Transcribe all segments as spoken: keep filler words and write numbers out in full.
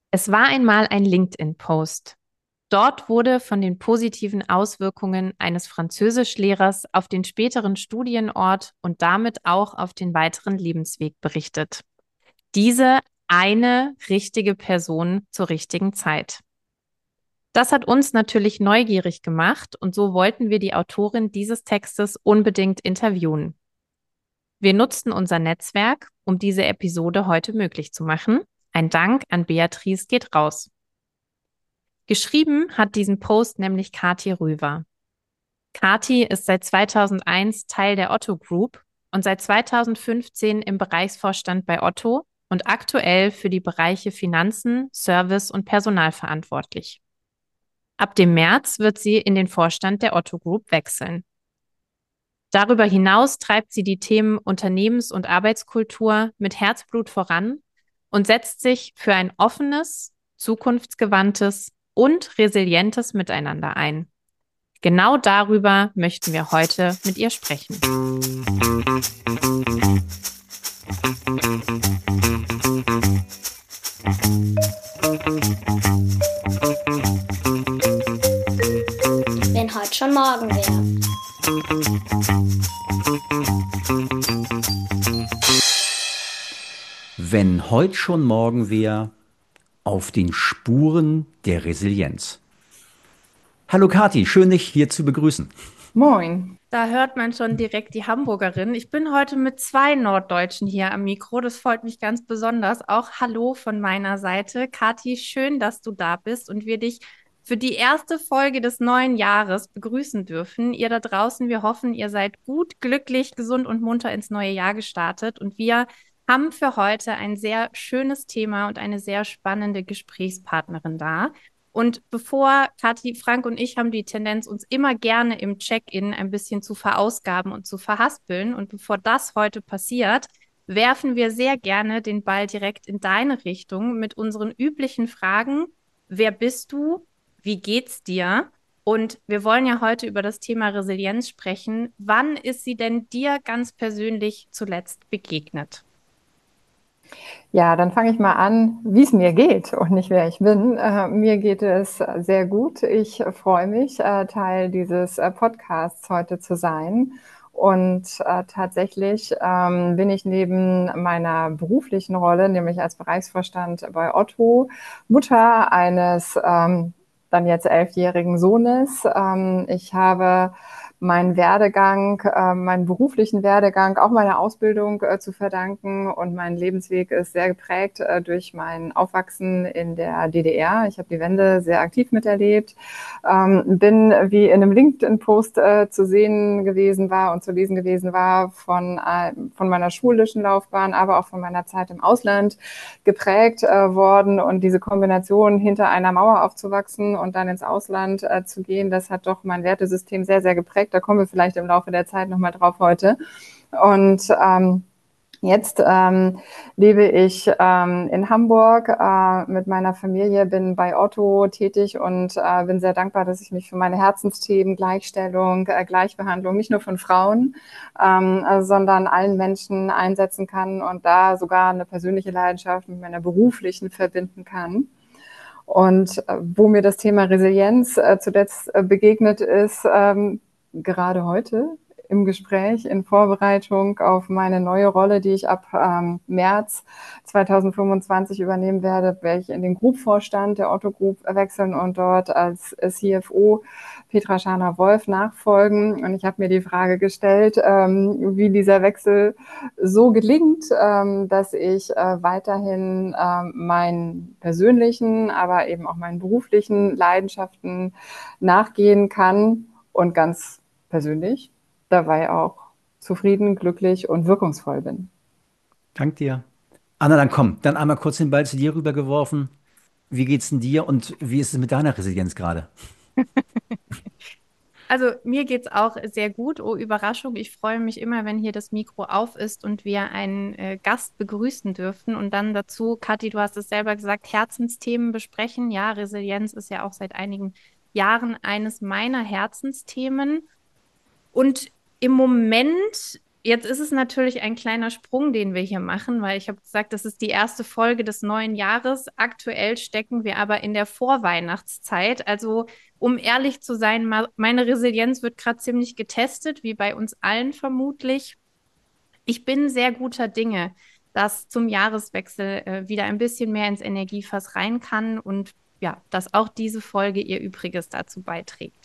Es war einmal ein LinkedIn-Post. Dort wurde von den positiven Auswirkungen eines Französischlehrers auf den späteren Studienort und damit auch auf den weiteren Lebensweg berichtet. Diese eine richtige Person zur richtigen Zeit. Das hat uns natürlich neugierig gemacht und so wollten wir die Autorin dieses Textes unbedingt interviewen. Wir nutzten unser Netzwerk, um diese Episode heute möglich zu machen. Ein Dank an Beatrice geht raus. Geschrieben hat diesen Post nämlich Kathi Röver. Kathi ist seit zweitausendeins Teil der Otto Group und seit zweitausendfünfzehn im Bereichsvorstand bei Otto und aktuell für die Bereiche Finanzen, Service und Personal verantwortlich. Ab dem März wird sie in den Vorstand der Otto Group wechseln. Darüber hinaus treibt sie die Themen Unternehmens- und Arbeitskultur mit Herzblut voran und setzt sich für ein offenes, zukunftsgewandtes und resilientes Miteinander ein. Genau darüber möchten wir heute mit ihr sprechen. Wenn heute schon morgen wäre. Wenn heute schon morgen wär, auf den Spuren der Resilienz. Hallo Kathi, schön dich hier zu begrüßen. Moin. Da hört man schon direkt die Hamburgerin. Ich bin heute mit zwei Norddeutschen hier am Mikro. Das freut mich ganz besonders. Auch Hallo von meiner Seite. Kathi, schön, dass du da bist und wir dich für die erste Folge des neuen Jahres begrüßen dürfen. Ihr da draußen, wir hoffen, ihr seid gut, glücklich, gesund und munter ins neue Jahr gestartet. Und wir haben für heute ein sehr schönes Thema und eine sehr spannende Gesprächspartnerin da. Und bevor Kathi, Frank und ich haben die Tendenz, uns immer gerne im Check-in ein bisschen zu verausgaben und zu verhaspeln. Und bevor das heute passiert, werfen wir sehr gerne den Ball direkt in deine Richtung mit unseren üblichen Fragen. Wer bist du? Wie geht's dir? Und wir wollen ja heute über das Thema Resilienz sprechen. Wann ist sie denn dir ganz persönlich zuletzt begegnet? Ja, dann fange ich mal an, wie es mir geht und nicht wer ich bin. Äh, mir geht es sehr gut. Ich freue mich, äh, Teil dieses äh, Podcasts heute zu sein. Und äh, tatsächlich ähm, bin ich neben meiner beruflichen Rolle, nämlich als Bereichsvorstand bei Otto, Mutter eines ähm, dann jetzt elfjährigen Sohnes. Ähm, ich habe meinen Werdegang, äh, meinen beruflichen Werdegang, auch meine Ausbildung äh, zu verdanken. Und mein Lebensweg ist sehr geprägt äh, durch mein Aufwachsen in der D D R. Ich habe die Wende sehr aktiv miterlebt, ähm, bin, wie in einem LinkedIn-Post äh, zu sehen gewesen war und zu lesen gewesen war, von, äh, von meiner schulischen Laufbahn, aber auch von meiner Zeit im Ausland geprägt äh, worden. Und diese Kombination, hinter einer Mauer aufzuwachsen und dann ins Ausland äh, zu gehen, das hat doch mein Wertesystem sehr, sehr geprägt. Da kommen wir vielleicht im Laufe der Zeit nochmal drauf heute. Und ähm, jetzt ähm, lebe ich ähm, in Hamburg äh, mit meiner Familie, bin bei Otto tätig und äh, bin sehr dankbar, dass ich mich für meine Herzensthemen, Gleichstellung, äh, Gleichbehandlung, nicht nur von Frauen, ähm, äh, sondern allen Menschen einsetzen kann und da sogar eine persönliche Leidenschaft mit meiner beruflichen verbinden kann. Und äh, wo mir das Thema Resilienz äh, zuletzt äh, begegnet ist, ähm, gerade heute im Gespräch in Vorbereitung auf meine neue Rolle, die ich ab ähm, März zweitausendfünfundzwanzig übernehmen werde, werde ich in den Group-Vorstand der Otto Group wechseln und dort als C F O Petra Scharner-Wolf nachfolgen. Und ich habe mir die Frage gestellt, ähm, wie dieser Wechsel so gelingt, ähm, dass ich äh, weiterhin ähm, meinen persönlichen, aber eben auch meinen beruflichen Leidenschaften nachgehen kann und ganz persönlich dabei auch zufrieden, glücklich und wirkungsvoll bin. Dank dir. Anna, dann komm, dann einmal kurz den Ball zu dir rübergeworfen. Wie geht's denn dir und wie ist es mit deiner Resilienz gerade? Also mir geht's auch sehr gut. Oh, Überraschung. Ich freue mich immer, wenn hier das Mikro auf ist und wir einen äh, Gast begrüßen dürfen. Und dann dazu, Kathi, du hast es selber gesagt, Herzensthemen besprechen. Ja, Resilienz ist ja auch seit einigen Jahren eines meiner Herzensthemen. Und im Moment Jetzt ist es natürlich ein kleiner Sprung, den wir hier machen, weil ich habe gesagt, das ist die erste Folge des neuen Jahres. Aktuell stecken wir aber in der Vorweihnachtszeit. Also, um ehrlich zu sein, ma- meine Resilienz wird gerade ziemlich getestet, wie bei uns allen vermutlich. Ich bin sehr guter Dinge, dass zum Jahreswechsel äh, wieder ein bisschen mehr ins Energiefass rein kann und ja, dass auch diese Folge ihr Übriges dazu beiträgt.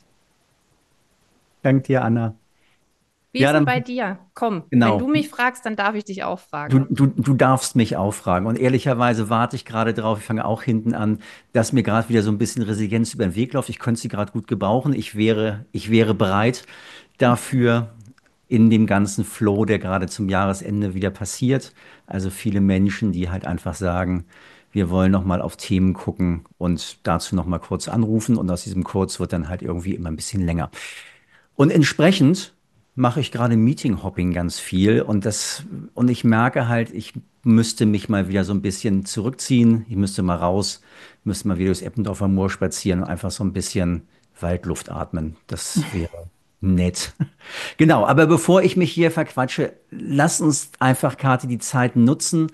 Dank dir, Anna. Wie Ja, ist denn dann bei dir? Komm, wenn genau. du mich fragst, dann darf ich dich auch Du, fragen. du, du darfst mich auch fragen. Und ehrlicherweise warte ich gerade drauf, ich fange auch hinten an, dass mir gerade wieder so ein bisschen Resilienz über den Weg läuft. Ich könnte sie gerade gut gebrauchen. Ich wäre, ich wäre bereit dafür in dem ganzen Flow, der gerade zum Jahresende wieder passiert. Also viele Menschen, die halt einfach sagen, wir wollen noch mal auf Themen gucken und dazu noch mal kurz anrufen. Und aus diesem Kurz wird dann halt irgendwie immer ein bisschen länger. Und entsprechend mache ich gerade Meeting-Hopping ganz viel und das, und ich merke halt, ich müsste mich mal wieder so ein bisschen zurückziehen. Ich müsste mal raus, müsste mal wieder durchs Eppendorfer Moor spazieren und einfach so ein bisschen Waldluft atmen. Das wäre nett. Genau, aber bevor ich mich hier verquatsche, lass uns einfach, Kathi, die Zeit nutzen.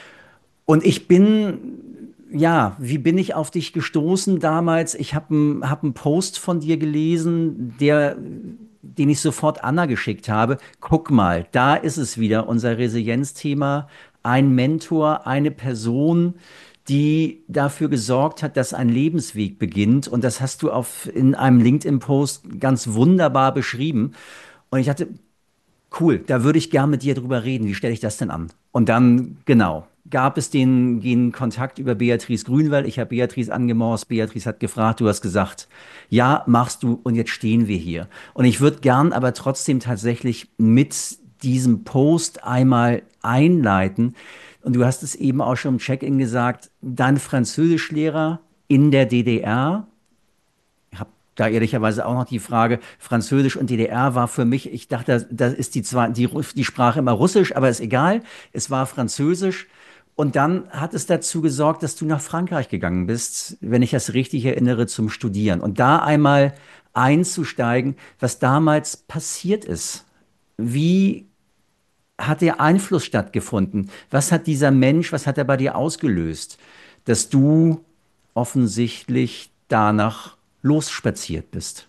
Und ich bin, ja, wie bin ich auf dich gestoßen damals? Ich habe einen hab einen Post von dir gelesen, der, den ich sofort Anna geschickt habe. Guck mal, da ist es wieder, unser Resilienzthema. Ein Mentor, eine Person, die dafür gesorgt hat, dass ein Lebensweg beginnt. Und das hast du auf, in einem LinkedIn-Post ganz wunderbar beschrieben. Und ich dachte, cool, da würde ich gern mit dir drüber reden. Wie stelle ich das denn an? Und dann, genau, gab es den, den Kontakt über Beatrice Grünwald. Ich habe Beatrice angemorst. Beatrice hat gefragt, du hast gesagt, ja, machst du. Und jetzt stehen wir hier. Und ich würde gern aber trotzdem tatsächlich mit diesem Post einmal einleiten. Und du hast es eben auch schon im Check-in gesagt, dein Französischlehrer in der D D R. Ich habe da ehrlicherweise auch noch die Frage, Französisch und D D R war für mich, ich dachte, da ist die, zwar, die, die Sprache immer Russisch, aber ist egal. Es war Französisch. Und dann hat es dazu gesorgt, dass du nach Frankreich gegangen bist, wenn ich das richtig erinnere, zum Studieren. Und da einmal einzusteigen, was damals passiert ist. Wie hat der Einfluss stattgefunden? Was hat dieser Mensch, was hat er bei dir ausgelöst, dass du offensichtlich danach losspaziert bist?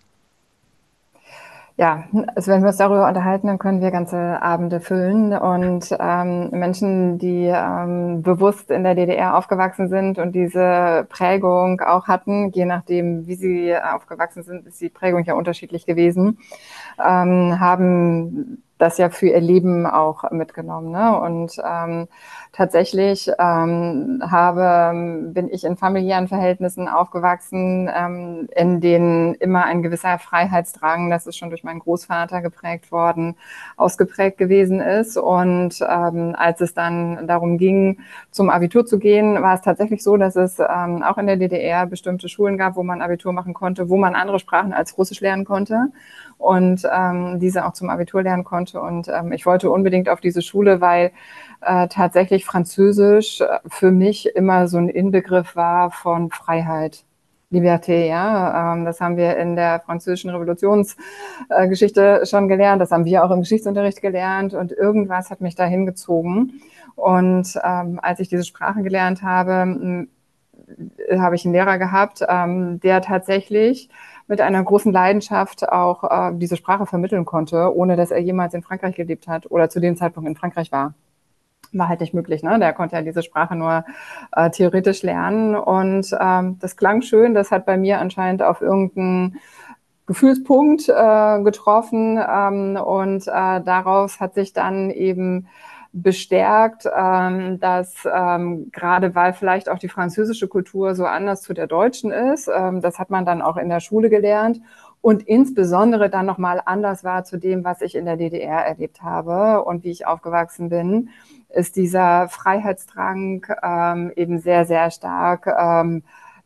Ja, also wenn wir uns darüber unterhalten, dann können wir ganze Abende füllen. Und ähm, Menschen, die ähm, bewusst in der D D R aufgewachsen sind und diese Prägung auch hatten, je nachdem, wie sie aufgewachsen sind, ist die Prägung ja unterschiedlich gewesen, ähm, haben das ja für ihr Leben auch mitgenommen. Ne? Und ähm, tatsächlich ähm, habe, bin ich in familiären Verhältnissen aufgewachsen, ähm, in denen immer ein gewisser Freiheitsdrang, das ist schon durch meinen Großvater geprägt worden, ausgeprägt gewesen ist. Und ähm, als es dann darum ging, zum Abitur zu gehen, war es tatsächlich so, dass es ähm, auch in der D D R bestimmte Schulen gab, wo man Abitur machen konnte, wo man andere Sprachen als Russisch lernen konnte und ähm, diese auch zum Abitur lernen konnte. Und ähm, ich wollte unbedingt auf diese Schule, weil äh, tatsächlich Französisch für mich immer so ein Inbegriff war von Freiheit. Liberté, ja, ähm, das haben wir in der französischen Revolutionsgeschichte äh, schon gelernt, das haben wir auch im Geschichtsunterricht gelernt und irgendwas hat mich da hingezogen. Und ähm, als ich diese Sprache gelernt habe, habe ich einen Lehrer gehabt, ähm, der tatsächlich mit einer großen Leidenschaft auch äh, diese Sprache vermitteln konnte, ohne dass er jemals in Frankreich gelebt hat oder zu dem Zeitpunkt in Frankreich war. War halt nicht möglich, ne? Der konnte ja diese Sprache nur äh, theoretisch lernen und ähm, das klang schön, das hat bei mir anscheinend auf irgendeinen Gefühlspunkt äh, getroffen ähm, und äh, daraus hat sich dann eben bestärkt, ähm, dass ähm, gerade weil vielleicht auch die französische Kultur so anders zu der deutschen ist, ähm, das hat man dann auch in der Schule gelernt und insbesondere dann nochmal anders war zu dem, was ich in der D D R erlebt habe und wie ich aufgewachsen bin, ist dieser Freiheitsdrang ähm, eben sehr, sehr stark ähm,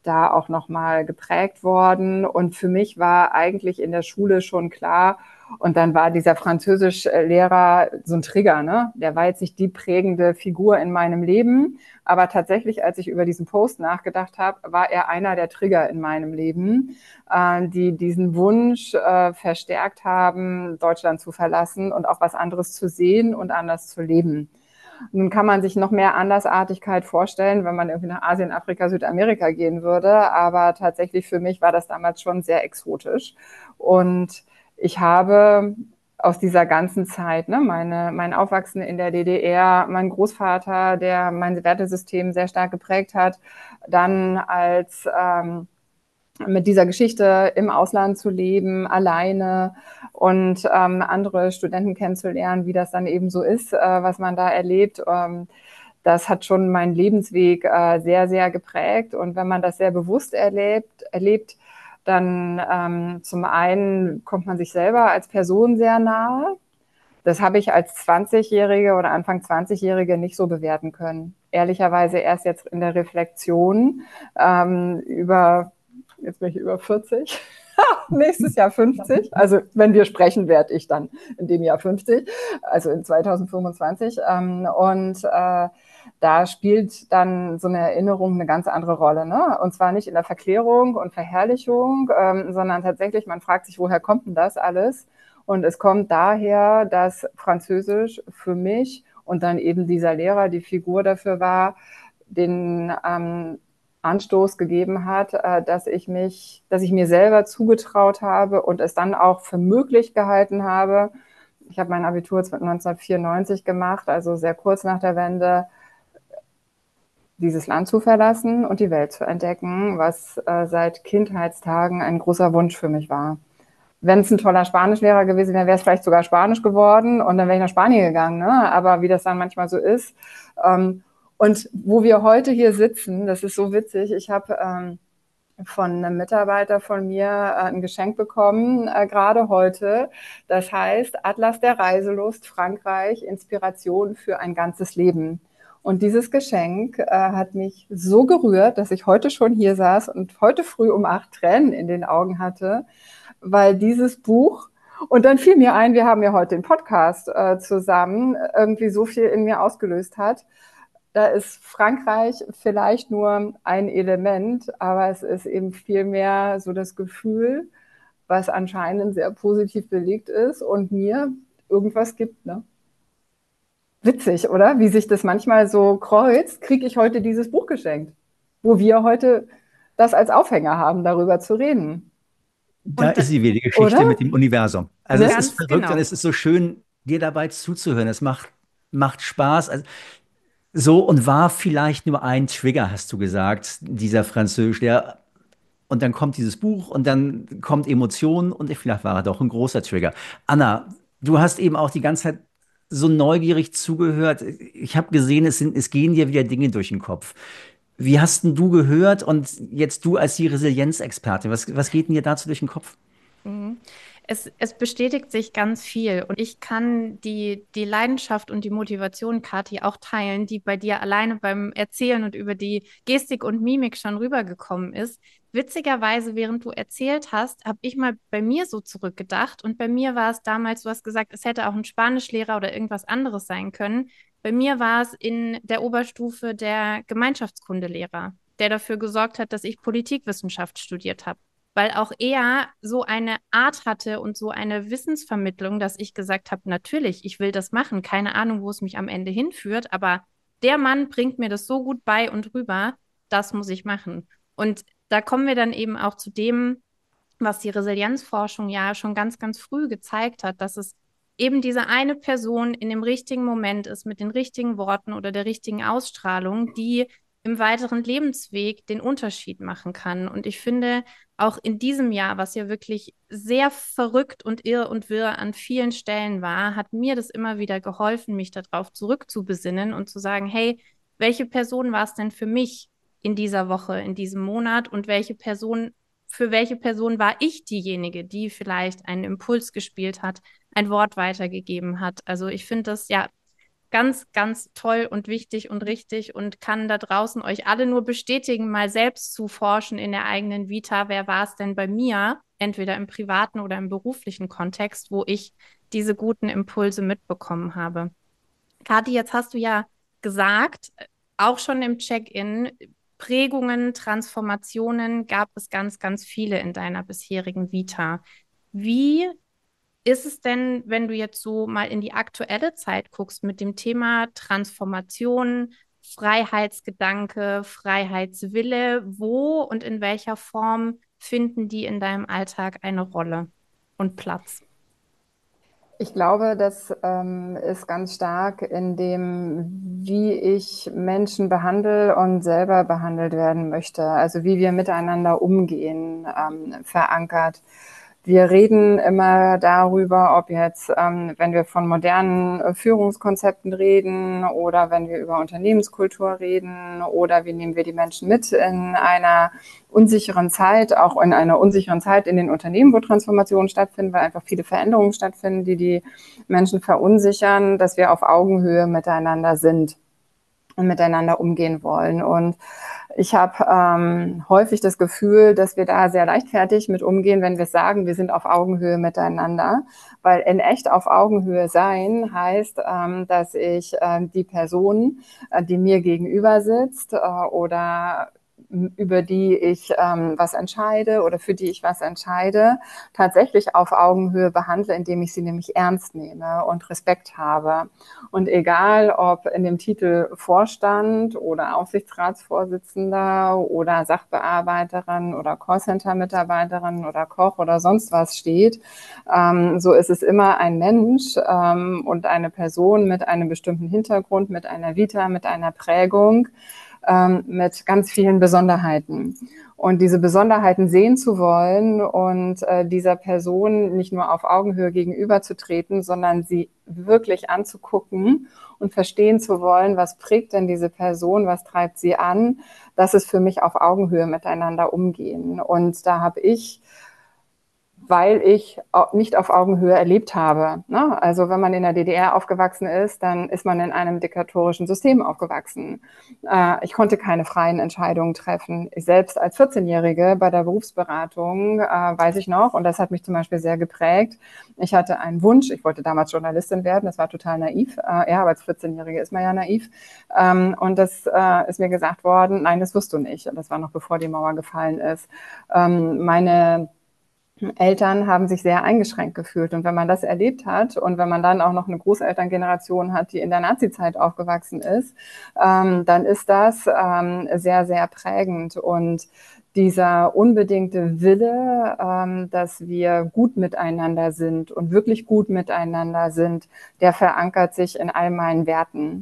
da auch nochmal geprägt worden. Und für mich war eigentlich in der Schule schon klar, und dann war dieser Französischlehrer so ein Trigger, ne? Der war jetzt nicht die prägende Figur in meinem Leben, aber tatsächlich, als ich über diesen Post nachgedacht habe, war er einer der Trigger in meinem Leben, äh, die diesen Wunsch äh, verstärkt haben, Deutschland zu verlassen und auch was anderes zu sehen und anders zu leben. Nun kann man sich noch mehr Andersartigkeit vorstellen, wenn man irgendwie nach Asien, Afrika, Südamerika gehen würde. Aber tatsächlich für mich war das damals schon sehr exotisch. Und ich habe aus dieser ganzen Zeit, ne, meine, mein Aufwachsen in der D D R, mein Großvater, der mein Wertesystem sehr stark geprägt hat, dann als ähm, mit dieser Geschichte im Ausland zu leben, alleine und ähm, andere Studenten kennenzulernen, wie das dann eben so ist, äh, was man da erlebt. Ähm, das hat schon meinen Lebensweg äh, sehr, sehr geprägt. Und wenn man das sehr bewusst erlebt, erlebt dann ähm, zum einen kommt man sich selber als Person sehr nahe. Das habe ich als zwanzigjährige oder Anfang zwanzigjährige nicht so bewerten können. Ehrlicherweise erst jetzt in der Reflexion ähm, über, jetzt bin ich über vierzig, nächstes Jahr fünfzig. Also wenn wir sprechen, werde ich dann in dem Jahr fünfzig, also in zweitausendfünfundzwanzig. Ähm, und äh, da spielt dann so eine Erinnerung eine ganz andere Rolle, ne? Und zwar nicht in der Verklärung und Verherrlichung, ähm, sondern tatsächlich, man fragt sich, woher kommt denn das alles? Und es kommt daher, dass Französisch für mich und dann eben dieser Lehrer die Figur dafür war, den ähm, Anstoß gegeben hat, äh, dass ich mich, dass ich mir selber zugetraut habe und es dann auch für möglich gehalten habe. Ich habe mein Abitur neunzehnhundertvierundneunzig gemacht, also sehr kurz nach der Wende, dieses Land zu verlassen und die Welt zu entdecken, was äh, seit Kindheitstagen ein großer Wunsch für mich war. Wenn es ein toller Spanischlehrer gewesen wäre, wäre es vielleicht sogar Spanisch geworden und dann wäre ich nach Spanien gegangen, ne? Aber wie das dann manchmal so ist. Ähm, und wo wir heute hier sitzen, das ist so witzig, ich habe ähm, von einem Mitarbeiter von mir äh, ein Geschenk bekommen, äh, gerade heute. Das heißt Atlas der Reiselust, Frankreich, Inspiration für ein ganzes Leben. Und dieses Geschenk äh, hat mich so gerührt, dass ich heute schon hier saß und heute früh um acht Tränen in den Augen hatte, weil dieses Buch, und dann fiel mir ein, wir haben ja heute den Podcast äh, zusammen, irgendwie so viel in mir ausgelöst hat. Da ist Frankreich vielleicht nur ein Element, aber es ist eben vielmehr so das Gefühl, was anscheinend sehr positiv belegt ist und mir irgendwas gibt, ne? Witzig, oder? Wie sich das manchmal so kreuzt, kriege ich heute dieses Buch geschenkt, wo wir heute das als Aufhänger haben, darüber zu reden. Da Und da, ist sie wieder, die Geschichte Oder? mit dem Universum. Also es Ne? ist ganz verrückt genau. und es ist so schön, dir dabei zuzuhören. Es macht, macht Spaß. Also, so und war vielleicht nur ein Trigger, hast du gesagt, dieser Französisch, der und dann kommt dieses Buch und dann kommt Emotion und vielleicht war er doch ein großer Trigger. Anna, du hast eben auch die ganze Zeit so neugierig zugehört. Ich habe gesehen, es sind, es gehen dir wieder Dinge durch den Kopf. Wie hast denn du gehört und jetzt du als die Resilienzexpertin, was, was geht denn dir dazu durch den Kopf? Mhm. Es, es bestätigt sich ganz viel und ich kann die, die Leidenschaft und die Motivation, Kathi, auch teilen, die bei dir alleine beim Erzählen und über die Gestik und Mimik schon rübergekommen ist. Witzigerweise, während du erzählt hast, habe ich mal bei mir so zurückgedacht und bei mir war es damals, du hast gesagt, es hätte auch ein Spanischlehrer oder irgendwas anderes sein können. Bei mir war es in der Oberstufe der Gemeinschaftskundelehrer, der dafür gesorgt hat, dass ich Politikwissenschaft studiert habe, weil auch er so eine Art hatte und so eine Wissensvermittlung, dass ich gesagt habe, natürlich, ich will das machen, keine Ahnung, wo es mich am Ende hinführt, aber der Mann bringt mir das so gut bei und rüber, das muss ich machen. Und da kommen wir dann eben auch zu dem, was die Resilienzforschung ja schon ganz, ganz früh gezeigt hat, dass es eben diese eine Person in dem richtigen Moment ist, mit den richtigen Worten oder der richtigen Ausstrahlung, die im weiteren Lebensweg den Unterschied machen kann. Und ich finde, auch in diesem Jahr, was ja wirklich sehr verrückt und irr und wirr an vielen Stellen war, hat mir das immer wieder geholfen, mich darauf zurückzubesinnen und zu sagen, hey, welche Person war es denn für mich in dieser Woche, in diesem Monat und welche Person, für welche Person war ich diejenige, die vielleicht einen Impuls gespielt hat, ein Wort weitergegeben hat. Also ich finde das, ja, ganz, ganz toll und wichtig und richtig und kann da draußen euch alle nur bestätigen, mal selbst zu forschen in der eigenen Vita. Wer war es denn bei mir, entweder im privaten oder im beruflichen Kontext, wo ich diese guten Impulse mitbekommen habe? Kathi, jetzt hast du ja gesagt, auch schon im Check-in, Prägungen, Transformationen gab es ganz, ganz viele in deiner bisherigen Vita. Wie ist es denn, wenn du jetzt so mal in die aktuelle Zeit guckst mit dem Thema Transformation, Freiheitsgedanke, Freiheitswille, wo und in welcher Form finden die in deinem Alltag eine Rolle und Platz? Ich glaube, das ähm, ist ganz stark in dem, wie ich Menschen behandle und selber behandelt werden möchte. Also wie wir miteinander umgehen, ähm, verankert. Wir reden immer darüber, ob jetzt, ähm, wenn wir von modernen äh, Führungskonzepten reden oder wenn wir über Unternehmenskultur reden oder wie nehmen wir die Menschen mit in einer unsicheren Zeit, auch in einer unsicheren Zeit in den Unternehmen, wo Transformationen stattfinden, weil einfach viele Veränderungen stattfinden, die die Menschen verunsichern, dass wir auf Augenhöhe miteinander sind und miteinander umgehen wollen. Und ich habe ähm, häufig das Gefühl, dass wir da sehr leichtfertig mit umgehen, wenn wir sagen, wir sind auf Augenhöhe miteinander. Weil in echt auf Augenhöhe sein heißt, ähm, dass ich äh, die Person, äh, die mir gegenüber sitzt äh, oder über die ich ähm, was entscheide oder für die ich was entscheide, tatsächlich auf Augenhöhe behandle, indem ich sie nämlich ernst nehme und Respekt habe. Und egal, ob in dem Titel Vorstand oder Aufsichtsratsvorsitzender oder Sachbearbeiterin oder Callcenter-Mitarbeiterin oder Koch oder sonst was steht, ähm, so ist es immer ein Mensch ähm, und eine Person mit einem bestimmten Hintergrund, mit einer Vita, mit einer Prägung, ähm, mit ganz vielen Besonderheiten. Und diese Besonderheiten sehen zu wollen und äh, dieser Person nicht nur auf Augenhöhe gegenüberzutreten, sondern sie wirklich anzugucken und verstehen zu wollen, was prägt denn diese Person, was treibt sie an, das ist für mich auf Augenhöhe miteinander umgehen. Und da habe ich, weil ich nicht auf Augenhöhe erlebt habe. Ne? Also wenn man in der D D R aufgewachsen ist, dann ist man in einem diktatorischen System aufgewachsen. Äh, ich konnte keine freien Entscheidungen treffen. Ich selbst als vierzehnjährige bei der Berufsberatung, äh, weiß ich noch, und das hat mich zum Beispiel sehr geprägt, ich hatte einen Wunsch, ich wollte damals Journalistin werden, das war total naiv. Äh, ja, aber als vierzehnjährige ist man ja naiv. Ähm, und das äh, ist mir gesagt worden, nein, das wirst du nicht. Und das war noch bevor die Mauer gefallen ist. Ähm, meine Eltern haben sich sehr eingeschränkt gefühlt. Und wenn man das erlebt hat und wenn man dann auch noch eine Großelterngeneration hat, die in der Nazizeit aufgewachsen ist, ähm, dann ist das ähm, sehr, sehr prägend. Und dieser unbedingte Wille, ähm, dass wir gut miteinander sind und wirklich gut miteinander sind, der verankert sich in all meinen Werten.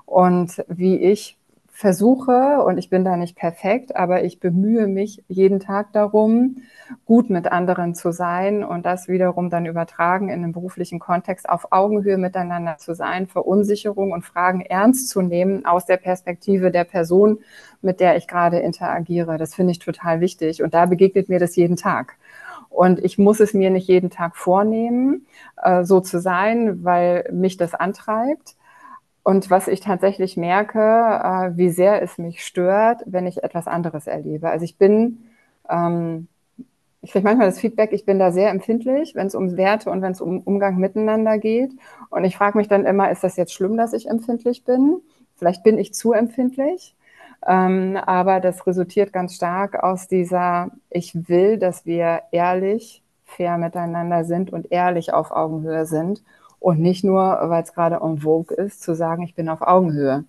Und wie ich versuche, und ich bin da nicht perfekt, aber ich bemühe mich jeden Tag darum, gut mit anderen zu sein und das wiederum dann übertragen in den beruflichen Kontext, auf Augenhöhe miteinander zu sein, Verunsicherung und Fragen ernst zu nehmen aus der Perspektive der Person, mit der ich gerade interagiere. Das finde ich total wichtig und da begegnet mir das jeden Tag. Und ich muss es mir nicht jeden Tag vornehmen, so zu sein, weil mich das antreibt. Und was ich tatsächlich merke, äh, wie sehr es mich stört, wenn ich etwas anderes erlebe. Also ich bin, ähm, ich kriege manchmal das Feedback, ich bin da sehr empfindlich, wenn es um Werte und wenn es um Umgang miteinander geht. Und ich frage mich dann immer, ist das jetzt schlimm, dass ich empfindlich bin? Vielleicht bin ich zu empfindlich. Ähm, aber das resultiert ganz stark aus dieser, ich will, dass wir ehrlich, fair miteinander sind und ehrlich auf Augenhöhe sind. Und nicht nur, weil es gerade en vogue ist, zu sagen, ich bin auf Augenhöhe.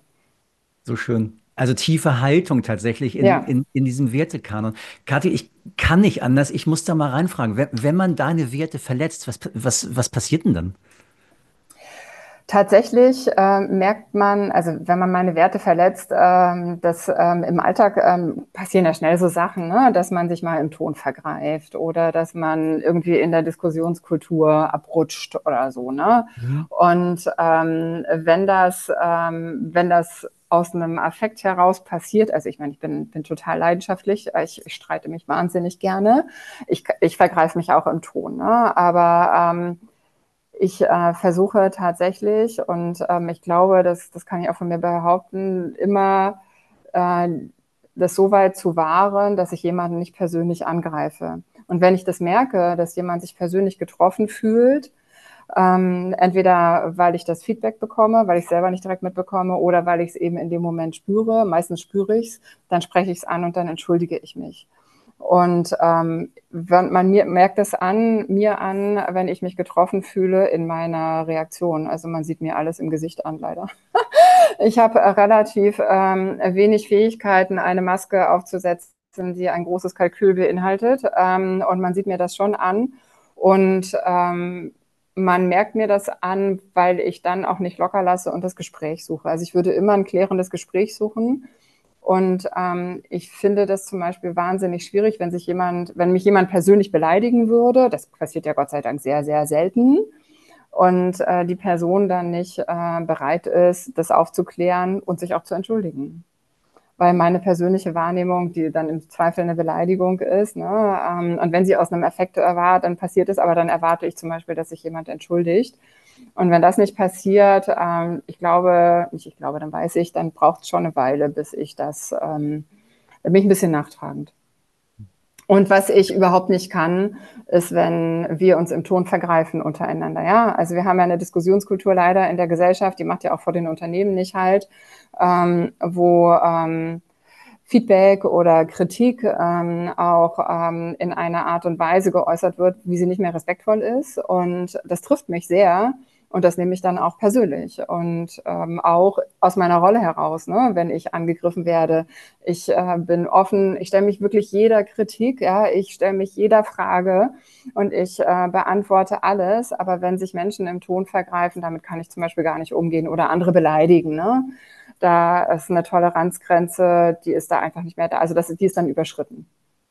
So schön. Also tiefe Haltung tatsächlich in, Ja, in, in diesem Wertekanon. Kathi, ich kann nicht anders. Ich muss da mal reinfragen. Wenn, wenn man deine Werte verletzt, was, was, was passiert denn dann? tatsächlich ähm, merkt man, also wenn man meine Werte verletzt, ähm, dass ähm, im Alltag ähm, passieren ja schnell so Sachen, ne? Dass man sich mal im Ton vergreift oder dass man irgendwie in der Diskussionskultur abrutscht oder so. Ne? Mhm. Und ähm, wenn das, ähm, wenn das aus einem Affekt heraus passiert, also ich meine, ich bin, bin total leidenschaftlich, ich, ich streite mich wahnsinnig gerne, ich, ich vergreife mich auch im Ton, ne? Aber ähm, ich äh, versuche tatsächlich, und ähm, ich glaube, das, das kann ich auch von mir behaupten, immer äh, das so weit zu wahren, dass ich jemanden nicht persönlich angreife. Und wenn ich das merke, dass jemand sich persönlich getroffen fühlt, ähm, entweder weil ich das Feedback bekomme, weil ich selber nicht direkt mitbekomme oder weil ich es eben in dem Moment spüre, meistens spüre ich es, dann spreche ich es an und dann entschuldige ich mich. Und ähm, wenn man mir, merkt es an, mir an, wenn ich mich getroffen fühle in meiner Reaktion. Also man sieht mir alles im Gesicht an, leider. Ich habe äh, relativ ähm, wenig Fähigkeiten, eine Maske aufzusetzen, die ein großes Kalkül beinhaltet. Ähm, und man sieht mir das schon an. Und ähm, man merkt mir das an, weil ich dann auch nicht locker lasse und das Gespräch suche. Also ich würde immer ein klärendes Gespräch suchen. Und ähm, ich finde das zum Beispiel wahnsinnig schwierig, wenn sich jemand, wenn mich jemand persönlich beleidigen würde. Das passiert ja Gott sei Dank sehr, sehr selten. Und äh, die Person dann nicht äh, bereit ist, das aufzuklären und sich auch zu entschuldigen. Weil meine persönliche Wahrnehmung, die dann im Zweifel eine Beleidigung ist, ne, ähm, und wenn sie aus einem Affekt erwartet, dann passiert es, aber dann erwarte ich zum Beispiel, dass sich jemand entschuldigt. Und wenn das nicht passiert, ähm, ich glaube, nicht ich glaube, dann weiß ich, dann braucht es schon eine Weile, bis ich das, ähm, da bin ich ein bisschen nachtragend. Und was ich überhaupt nicht kann, ist, wenn wir uns im Ton vergreifen untereinander. Ja, also wir haben ja eine Diskussionskultur leider in der Gesellschaft, die macht ja auch vor den Unternehmen nicht halt, ähm, wo ähm, Feedback oder Kritik ähm, auch ähm, in einer Art und Weise geäußert wird, wie sie nicht mehr respektvoll ist. Und das trifft mich sehr. Und das nehme ich dann auch persönlich und ähm, auch aus meiner Rolle heraus, ne, wenn ich angegriffen werde. Ich äh, bin offen, ich stelle mich wirklich jeder Kritik, ja, ich stelle mich jeder Frage und ich äh, beantworte alles. Aber wenn sich Menschen im Ton vergreifen, damit kann ich zum Beispiel gar nicht umgehen oder andere beleidigen, ne? Da ist eine Toleranzgrenze, die ist da einfach nicht mehr da. Also das, die ist dann überschritten.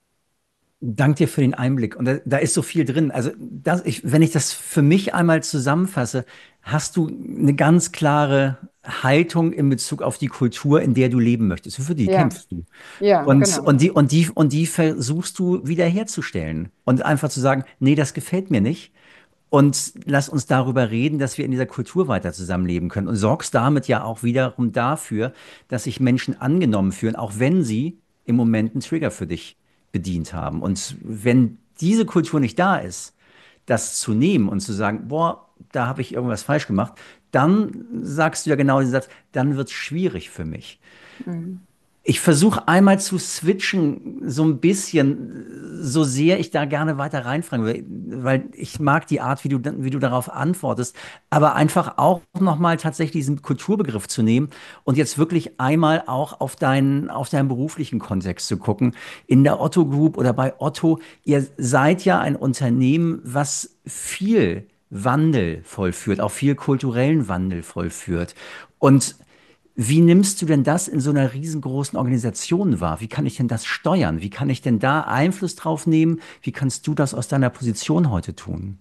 Dank dir für den Einblick. Und da, da ist so viel drin. Also, das, ich, wenn ich das für mich einmal zusammenfasse, hast du eine ganz klare Haltung in Bezug auf die Kultur, in der du leben möchtest. Für die Ja, kämpfst du. ja, Und, genau. und die, und die, und die versuchst du wiederherzustellen. Und einfach zu sagen, nee, das gefällt mir nicht. Und lass uns darüber reden, dass wir in dieser Kultur weiter zusammenleben können. Und sorgst damit ja auch wiederum dafür, dass sich Menschen angenommen fühlen, auch wenn sie im Moment einen Trigger für dich bedient haben. Und wenn diese Kultur nicht da ist, das zu nehmen und zu sagen, boah, da habe ich irgendwas falsch gemacht, dann sagst du ja genau diesen Satz, dann wird es schwierig für mich. Mhm. Ich versuche einmal zu switchen, so ein bisschen, so sehr ich da gerne weiter reinfragen will, weil ich mag die Art, wie du, wie du darauf antwortest, aber einfach auch nochmal tatsächlich diesen Kulturbegriff zu nehmen und jetzt wirklich einmal auch auf deinen, auf deinen beruflichen Kontext zu gucken. In der Otto Group oder bei Otto, ihr seid ja ein Unternehmen, was viel Wandel vollführt, auch viel kulturellen Wandel vollführt. Und wie nimmst du denn das in so einer riesengroßen Organisation wahr? Wie kann ich denn das steuern? Wie kann ich denn da Einfluss drauf nehmen? Wie kannst du das aus deiner Position heute tun?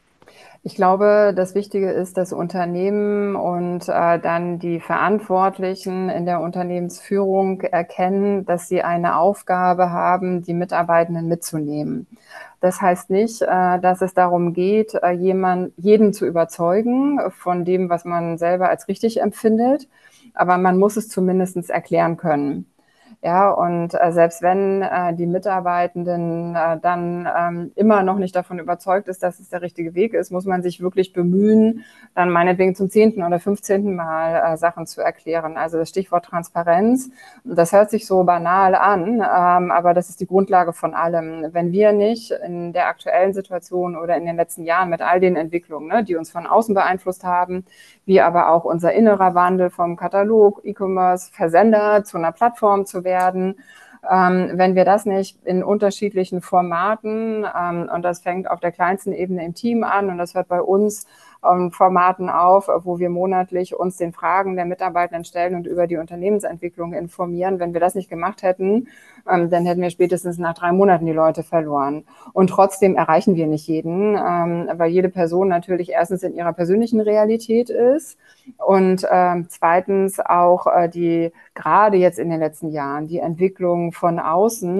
Ich glaube, das Wichtige ist, dass Unternehmen und äh, dann die Verantwortlichen in der Unternehmensführung erkennen, dass sie eine Aufgabe haben, die Mitarbeitenden mitzunehmen. Das heißt nicht, äh, dass es darum geht, äh, jemand, jeden zu überzeugen von dem, was man selber als richtig empfindet, aber man muss es zumindest erklären können. Ja, und äh, selbst wenn äh, die Mitarbeitenden äh, dann ähm, immer noch nicht davon überzeugt ist, dass es der richtige Weg ist, muss man sich wirklich bemühen, dann meinetwegen zum zehnten oder fünfzehnten Mal äh, Sachen zu erklären. Also das Stichwort Transparenz, das hört sich so banal an, ähm, aber das ist die Grundlage von allem. Wenn wir nicht in der aktuellen Situation oder in den letzten Jahren mit all den Entwicklungen, ne, die uns von außen beeinflusst haben, wie aber auch unser innerer Wandel vom Katalog, E-Commerce, Versender zu einer Plattform zu werden. Ähm, wenn wir das nicht in unterschiedlichen Formaten, ähm, und das fängt auf der kleinsten Ebene im Team an und das hört bei uns ähm, Formaten auf, wo wir monatlich uns den Fragen der Mitarbeitenden stellen und über die Unternehmensentwicklung informieren. Wenn wir das nicht gemacht hätten, ähm, dann hätten wir spätestens nach drei Monaten die Leute verloren. Und trotzdem erreichen wir nicht jeden, ähm, weil jede Person natürlich erstens in ihrer persönlichen Realität ist und ähm, zweitens auch äh, die gerade jetzt in den letzten Jahren die Entwicklung von außen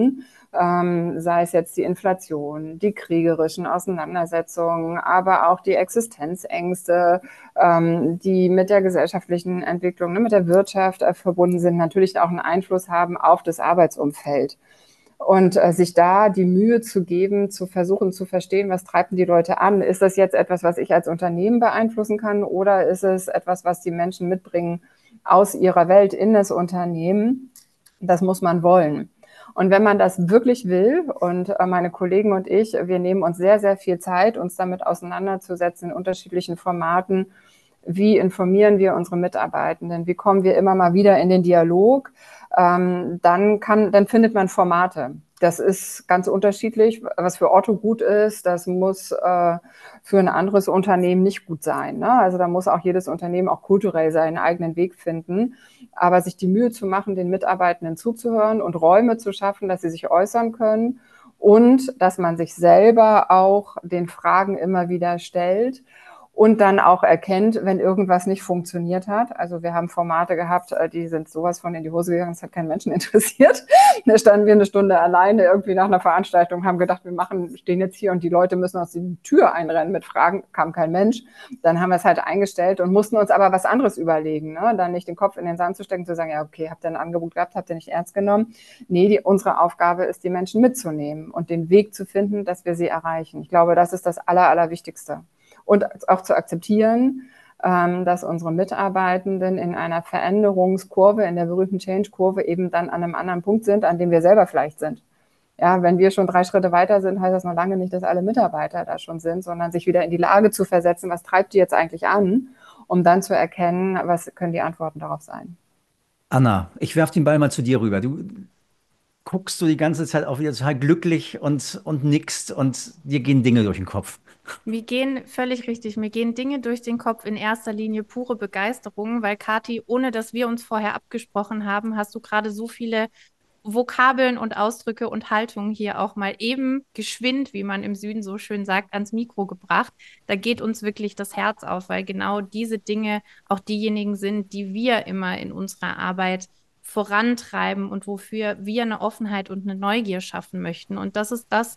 ähm, sei es jetzt die Inflation, die kriegerischen Auseinandersetzungen, aber auch die Existenzängste, ähm, die mit der gesellschaftlichen Entwicklung, ne, mit der Wirtschaft äh, verbunden sind, natürlich auch einen Einfluss haben auf das Arbeitsumfeld. Und äh, sich da die Mühe zu geben, zu versuchen zu verstehen, was treibt die Leute an? Ist das jetzt etwas, was ich als Unternehmen beeinflussen kann, oder ist es etwas, was die Menschen mitbringen aus ihrer Welt in das Unternehmen? Das muss man wollen. Und wenn man das wirklich will, und äh, meine Kollegen und ich, wir nehmen uns sehr, sehr viel Zeit, uns damit auseinanderzusetzen in unterschiedlichen Formaten. Wie informieren wir unsere Mitarbeitenden? Wie kommen wir immer mal wieder in den Dialog? Ähm, dann kann, dann findet man Formate. Das ist ganz unterschiedlich. Was für Otto gut ist, das muss äh, für ein anderes Unternehmen nicht gut sein, ne? Also da muss auch jedes Unternehmen auch kulturell seinen eigenen Weg finden. Aber sich die Mühe zu machen, den Mitarbeitenden zuzuhören und Räume zu schaffen, dass sie sich äußern können und dass man sich selber auch den Fragen immer wieder stellt und dann auch erkennt, wenn irgendwas nicht funktioniert hat. Also wir haben Formate gehabt, die sind sowas von in die Hose gegangen, das hat keinen Menschen interessiert. Da standen wir eine Stunde alleine irgendwie nach einer Veranstaltung, haben gedacht, wir machen, stehen jetzt hier und die Leute müssen aus die Tür einrennen mit Fragen, kam kein Mensch. Dann haben wir es halt eingestellt und mussten uns aber was anderes überlegen, ne? Dann nicht den Kopf in den Sand zu stecken, zu sagen, ja okay, habt ihr ein Angebot gehabt, habt ihr nicht ernst genommen? Nee, die, unsere Aufgabe ist, die Menschen mitzunehmen und den Weg zu finden, dass wir sie erreichen. Ich glaube, das ist das Aller, Allerwichtigste. Und auch zu akzeptieren, dass unsere Mitarbeitenden in einer Veränderungskurve, in der berühmten Change-Kurve eben dann an einem anderen Punkt sind, an dem wir selber vielleicht sind. Ja, wenn wir schon drei Schritte weiter sind, heißt das noch lange nicht, dass alle Mitarbeiter da schon sind, sondern sich wieder in die Lage zu versetzen, was treibt die jetzt eigentlich an, um dann zu erkennen, was können die Antworten darauf sein. Anna, ich werfe den Ball mal zu dir rüber. Du guckst du die ganze Zeit auch wieder total glücklich und, und nickst und dir gehen Dinge durch den Kopf. Mir gehen, völlig richtig, mir gehen Dinge durch den Kopf, in erster Linie pure Begeisterung, weil Kathi, ohne dass wir uns vorher abgesprochen haben, hast du gerade so viele Vokabeln und Ausdrücke und Haltungen hier auch mal eben geschwind, wie man im Süden so schön sagt, ans Mikro gebracht. Da geht uns wirklich das Herz auf, weil genau diese Dinge auch diejenigen sind, die wir immer in unserer Arbeit vorantreiben und wofür wir eine Offenheit und eine Neugier schaffen möchten. Und das ist das,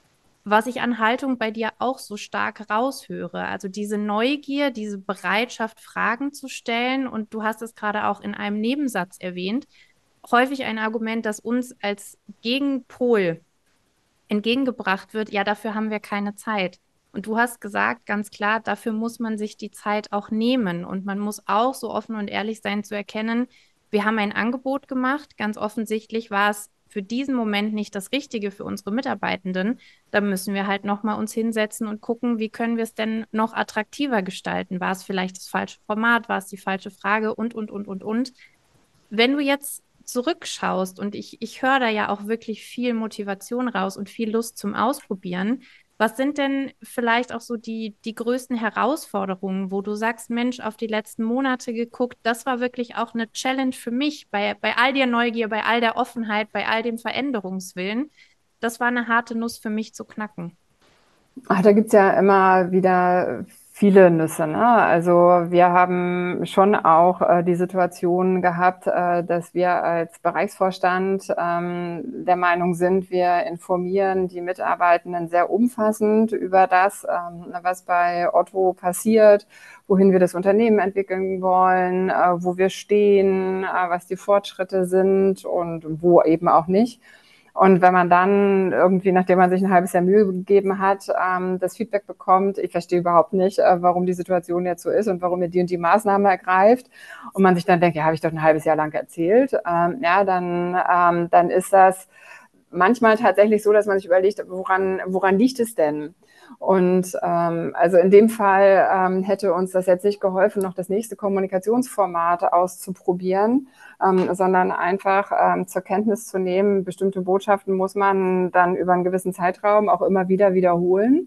was ich an Haltung bei dir auch so stark raushöre. Also diese Neugier, diese Bereitschaft, Fragen zu stellen. Und du hast es gerade auch in einem Nebensatz erwähnt. Häufig ein Argument, das uns als Gegenpol entgegengebracht wird, ja, dafür haben wir keine Zeit. Und du hast gesagt, ganz klar, dafür muss man sich die Zeit auch nehmen. Und man muss auch so offen und ehrlich sein zu erkennen, wir haben ein Angebot gemacht. Ganz offensichtlich war es für diesen Moment nicht das Richtige für unsere Mitarbeitenden. Da müssen wir halt nochmal uns hinsetzen und gucken, wie können wir es denn noch attraktiver gestalten? War es vielleicht das falsche Format? War es die falsche Frage? Und, und, und, und, und. Wenn du jetzt zurückschaust und ich, ich höre da ja auch wirklich viel Motivation raus und viel Lust zum Ausprobieren, was sind denn vielleicht auch so die, die größten Herausforderungen, wo du sagst, Mensch, auf die letzten Monate geguckt, das war wirklich auch eine Challenge für mich, bei, bei all der Neugier, bei all der Offenheit, bei all dem Veränderungswillen. Das war eine harte Nuss für mich zu knacken. Ach, da gibt's ja immer wieder viele Nüsse, ne? Also wir haben schon auch äh, die Situation gehabt, äh, dass wir als Bereichsvorstand ähm, der Meinung sind, wir informieren die Mitarbeitenden sehr umfassend über das, ähm, was bei Otto passiert, wohin wir das Unternehmen entwickeln wollen, äh, wo wir stehen, äh, was die Fortschritte sind und wo eben auch nicht. Und wenn man dann irgendwie, nachdem man sich ein halbes Jahr Mühe gegeben hat, ähm, das Feedback bekommt, ich verstehe überhaupt nicht, äh, warum die Situation jetzt so ist und warum ihr die und die Maßnahme ergreift, und man sich dann denkt, ja, habe ich doch ein halbes Jahr lang erzählt, ähm, ja, dann, ähm, dann ist das manchmal tatsächlich so, dass man sich überlegt, woran, woran liegt es denn? Und ähm, also in dem Fall ähm, hätte uns das jetzt nicht geholfen, noch das nächste Kommunikationsformat auszuprobieren, ähm, sondern einfach ähm, zur Kenntnis zu nehmen, bestimmte Botschaften muss man dann über einen gewissen Zeitraum auch immer wieder wiederholen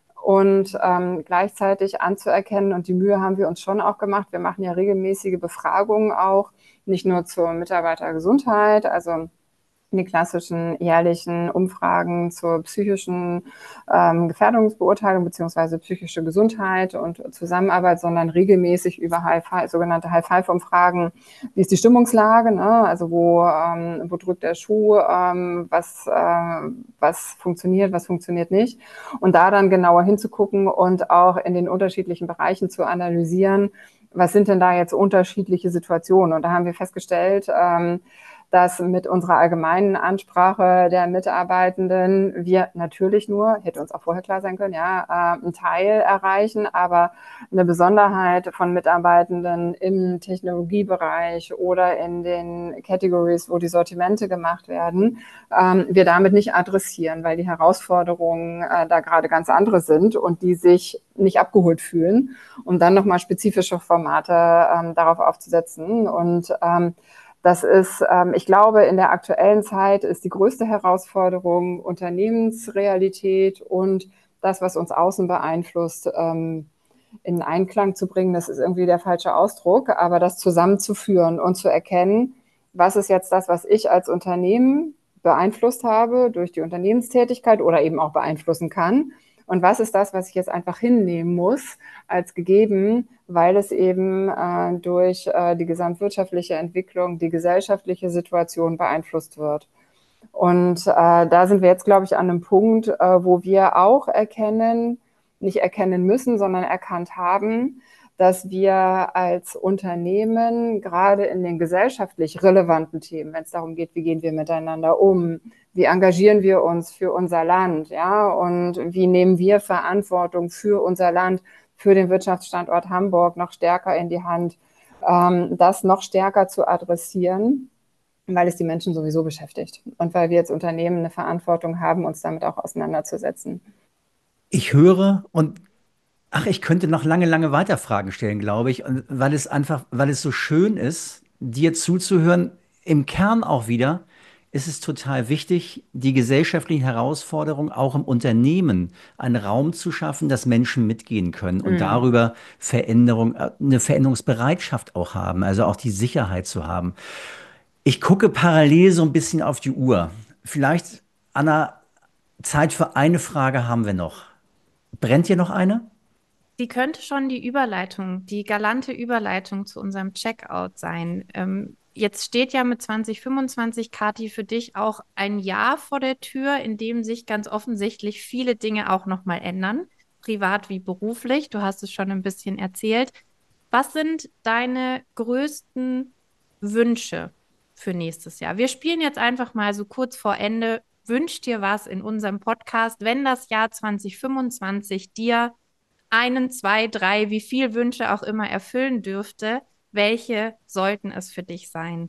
und ähm, gleichzeitig anzuerkennen, und die Mühe haben wir uns schon auch gemacht, wir machen ja regelmäßige Befragungen auch, nicht nur zur Mitarbeitergesundheit, also die klassischen jährlichen Umfragen zur psychischen ähm, Gefährdungsbeurteilung beziehungsweise psychische Gesundheit und Zusammenarbeit, sondern regelmäßig über High Five, sogenannte High Five-Umfragen. Wie ist die Stimmungslage? Ne? Also wo, ähm, wo drückt der Schuh? Ähm, was, äh, was funktioniert, was funktioniert nicht? Und da dann genauer hinzugucken und auch in den unterschiedlichen Bereichen zu analysieren, was sind denn da jetzt unterschiedliche Situationen? Und da haben wir festgestellt, ähm, dass mit unserer allgemeinen Ansprache der Mitarbeitenden wir natürlich nur, hätte uns auch vorher klar sein können, ja, äh, einen Teil erreichen, aber eine Besonderheit von Mitarbeitenden im Technologiebereich oder in den Categories, wo die Sortimente gemacht werden, ähm, wir damit nicht adressieren, weil die Herausforderungen äh, da gerade ganz andere sind und die sich nicht abgeholt fühlen, um dann nochmal spezifische Formate ähm, darauf aufzusetzen. Und ähm, das ist, ähm, ich glaube, in der aktuellen Zeit ist die größte Herausforderung Unternehmensrealität und das, was uns außen beeinflusst, ähm, in Einklang zu bringen. Das ist irgendwie der falsche Ausdruck, aber das zusammenzuführen und zu erkennen, was ist jetzt das, was ich als Unternehmen beeinflusst habe durch die Unternehmenstätigkeit oder eben auch beeinflussen kann. Und was ist das, was ich jetzt einfach hinnehmen muss als gegeben, weil es eben äh, durch äh, die gesamtwirtschaftliche Entwicklung, die gesellschaftliche Situation beeinflusst wird. Und äh, da sind wir jetzt, glaube ich, an einem Punkt, äh, wo wir auch erkennen, nicht erkennen müssen, sondern erkannt haben, dass wir als Unternehmen gerade in den gesellschaftlich relevanten Themen, wenn es darum geht, wie gehen wir miteinander um, wie engagieren wir uns für unser Land, ja, und wie nehmen wir Verantwortung für unser Land, für den Wirtschaftsstandort Hamburg noch stärker in die Hand, ähm, das noch stärker zu adressieren, weil es die Menschen sowieso beschäftigt und weil wir als Unternehmen eine Verantwortung haben, uns damit auch auseinanderzusetzen. Ich höre und ach, ich könnte noch lange, lange weiter Fragen stellen, glaube ich, und weil es einfach, weil es so schön ist, dir zuzuhören. Im Kern auch wieder ist es total wichtig, die gesellschaftlichen Herausforderungen auch im Unternehmen einen Raum zu schaffen, dass Menschen mitgehen können und Mhm. darüber Veränderung, äh, eine Veränderungsbereitschaft auch haben, also auch die Sicherheit zu haben. Ich gucke parallel so ein bisschen auf die Uhr. Vielleicht, Anna, Zeit für eine Frage haben wir noch. Brennt hier noch eine? Die könnte schon die Überleitung, die galante Überleitung zu unserem Checkout sein. Ähm, jetzt steht ja mit zwanzig fünfundzwanzig, Kathi, für dich auch ein Jahr vor der Tür, in dem sich ganz offensichtlich viele Dinge auch nochmal ändern, privat wie beruflich. Du hast es schon ein bisschen erzählt. Was sind deine größten Wünsche für nächstes Jahr? Wir spielen jetzt einfach mal so kurz vor Ende. Wünsch dir was in unserem Podcast, wenn das Jahr zwanzig fünfundzwanzig dir einen, zwei, drei, wie viel Wünsche auch immer erfüllen dürfte, welche sollten es für dich sein?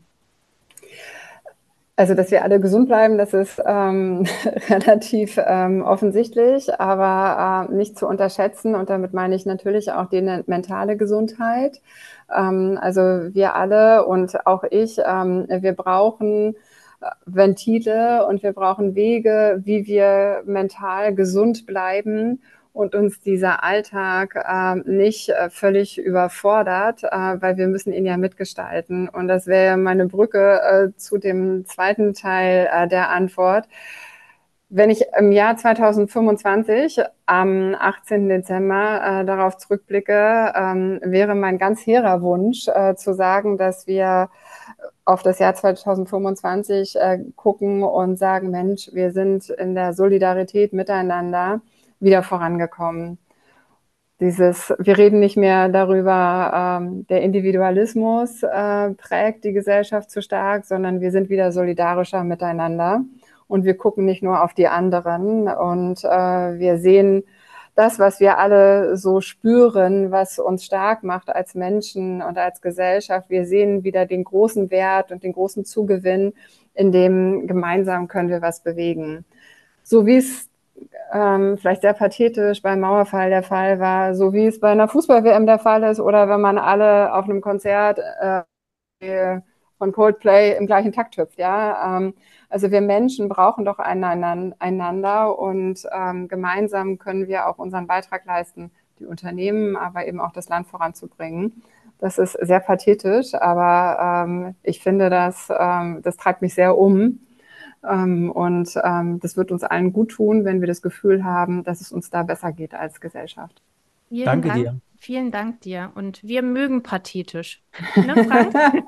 Also, dass wir alle gesund bleiben, das ist ähm, relativ ähm, offensichtlich, aber äh, nicht zu unterschätzen. Und damit meine ich natürlich auch die mentale Gesundheit. Ähm, also wir alle und auch ich, ähm, wir brauchen Ventile und wir brauchen Wege, wie wir mental gesund bleiben und uns dieser Alltag äh, nicht äh, völlig überfordert, äh, weil wir müssen ihn ja mitgestalten. Und das wäre meine Brücke äh, zu dem zweiten Teil äh, der Antwort. Wenn ich im Jahr zwanzig fünfundzwanzig am achtzehnten Dezember äh, darauf zurückblicke, ähm, wäre mein ganz hehrer Wunsch äh, zu sagen, dass wir auf das Jahr zwanzig fünfundzwanzig äh, gucken und sagen, Mensch, wir sind in der Solidarität miteinander wieder vorangekommen. Dieses, wir reden nicht mehr darüber, ähm, der Individualismus äh, prägt die Gesellschaft zu stark, sondern wir sind wieder solidarischer miteinander und wir gucken nicht nur auf die anderen und äh, wir sehen das, was wir alle so spüren, was uns stark macht als Menschen und als Gesellschaft. Wir sehen wieder den großen Wert und den großen Zugewinn, in dem gemeinsam können wir was bewegen. So wie es ähm, vielleicht sehr pathetisch beim Mauerfall der Fall war, so wie es bei einer Fußball-W M der Fall ist oder wenn man alle auf einem Konzert äh, von Coldplay im gleichen Takt hüpft. Ja? Ähm, also wir Menschen brauchen doch einander und ähm, gemeinsam können wir auch unseren Beitrag leisten, die Unternehmen, aber eben auch das Land voranzubringen. Das ist sehr pathetisch, aber ähm, ich finde, das, ähm, das treibt mich sehr um. Ähm, und ähm, das wird uns allen gut tun, wenn wir das Gefühl haben, dass es uns da besser geht als Gesellschaft. Vielen Danke Dank, dir. vielen Dank dir. Und wir mögen pathetisch. Ne, Frank?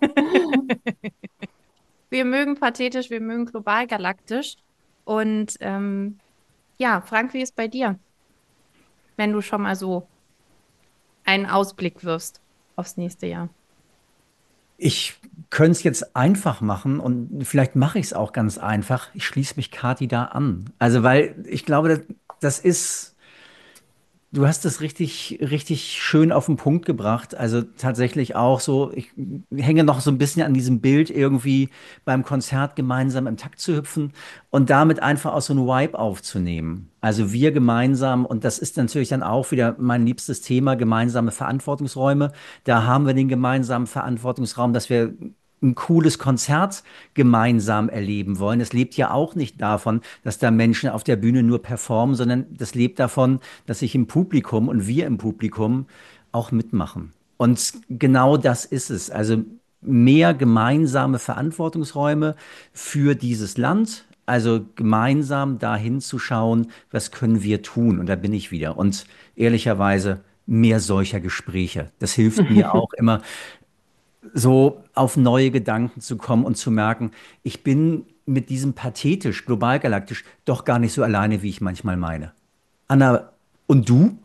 Wir mögen pathetisch, wir mögen global galaktisch. Und ähm, ja, Frank, wie ist bei dir, wenn du schon mal so einen Ausblick wirfst aufs nächste Jahr? Ich könnte es jetzt einfach machen und vielleicht mache ich es auch ganz einfach. Ich schließe mich Kati da an. Also, weil ich glaube, das, das ist. Du hast es richtig, richtig schön auf den Punkt gebracht. Also tatsächlich auch so, ich hänge noch so ein bisschen an diesem Bild, irgendwie beim Konzert gemeinsam im Takt zu hüpfen und damit einfach auch so einen Vibe aufzunehmen. Also wir gemeinsam, und das ist natürlich dann auch wieder mein liebstes Thema, gemeinsame Verantwortungsräume. Da haben wir den gemeinsamen Verantwortungsraum, dass wir ein cooles Konzert gemeinsam erleben wollen. Es lebt ja auch nicht davon, dass da Menschen auf der Bühne nur performen, sondern das lebt davon, dass sich im Publikum und wir im Publikum auch mitmachen. Und genau das ist es. Also mehr gemeinsame Verantwortungsräume für dieses Land. Also gemeinsam dahin zu schauen, was können wir tun? Und da bin ich wieder. Und ehrlicherweise mehr solcher Gespräche. Das hilft mir auch immer, so auf neue Gedanken zu kommen und zu merken, ich bin mit diesem pathetisch, global galaktisch doch gar nicht so alleine, wie ich manchmal meine. Anna, und du?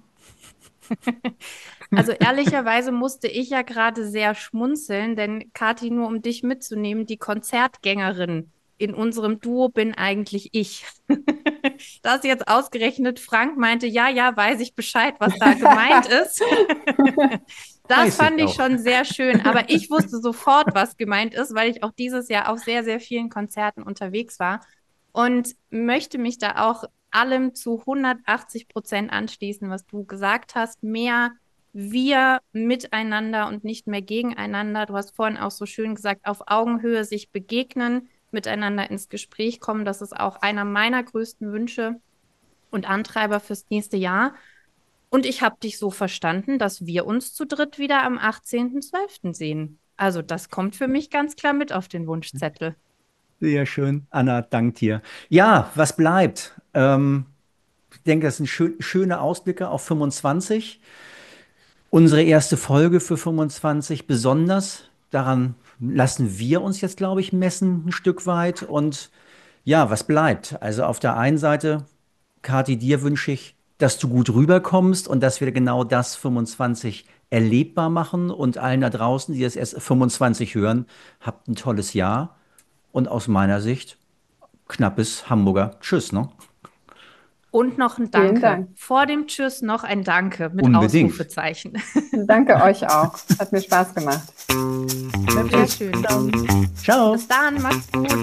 Also ehrlicherweise musste ich ja gerade sehr schmunzeln, denn Kathi, nur um dich mitzunehmen, die Konzertgängerin in unserem Duo bin eigentlich ich. Dass jetzt ausgerechnet Frank meinte, ja, ja, weiß ich Bescheid, was da gemeint ist. Das Weiß fand ich ich auch. schon sehr schön. Aber ich wusste sofort, was gemeint ist, weil ich auch dieses Jahr auf sehr, sehr vielen Konzerten unterwegs war und möchte mich da auch allem zu hundertachtzig Prozent anschließen, was du gesagt hast. Mehr wir miteinander und nicht mehr gegeneinander. Du hast vorhin auch so schön gesagt, auf Augenhöhe sich begegnen, miteinander ins Gespräch kommen. Das ist auch einer meiner größten Wünsche und Antreiber fürs nächste Jahr. Und ich habe dich so verstanden, dass wir uns zu dritt wieder am achtzehnten zwölften sehen. Also das kommt für mich ganz klar mit auf den Wunschzettel. Sehr schön. Anna, dank dir. Ja, was bleibt? Ähm, ich denke, das sind schön, schöne Ausblicke auf fünfundzwanzig. Unsere erste Folge für fünfundzwanzig besonders. Daran lassen wir uns jetzt, glaube ich, messen ein Stück weit. Und ja, was bleibt? Also auf der einen Seite, Kathi, dir wünsche ich, dass du gut rüberkommst und dass wir genau das fünfundzwanzig erlebbar machen. Und allen da draußen, die das erst fünfundzwanzig hören, habt ein tolles Jahr. Und aus meiner Sicht, knappes Hamburger Tschüss, ne? Und noch ein Vielen Danke. Dank. Vor dem Tschüss noch ein Danke mit Unbedingt. Ausrufezeichen. Danke euch auch. Hat mir Spaß gemacht. Sehr schön. Ciao. Bis dann, macht's gut.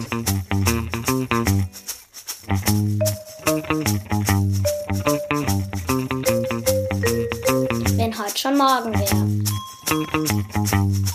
Wenn heute schon morgen wäre.